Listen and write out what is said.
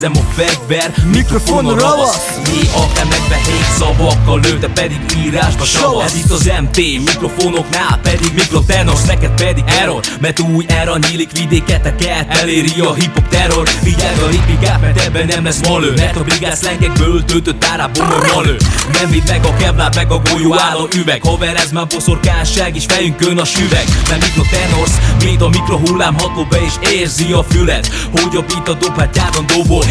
a fegyver, mikrofon a ravasz. Jé, akár megvehék szavakkal lő, te pedig írásba savasz. Ez itt az MT, mikrofonoknál pedig mikrotenos, neked pedig error, mert új era nyílik vidéketeket, eléri a hip-hop terror. Vigyázz a ripigát, mert ebben nem lesz malő, mert a brigád szlengekből töltött árából malő. Nem vidd meg a kevlár, meg a golyó álló üveg, haver ez már boszorkánság is fejünkön a süveg. Mert mikrotenos, mint a mikrohullám hatol be és érzi a füled, hogy a beat a dob, hát gyártan dobol.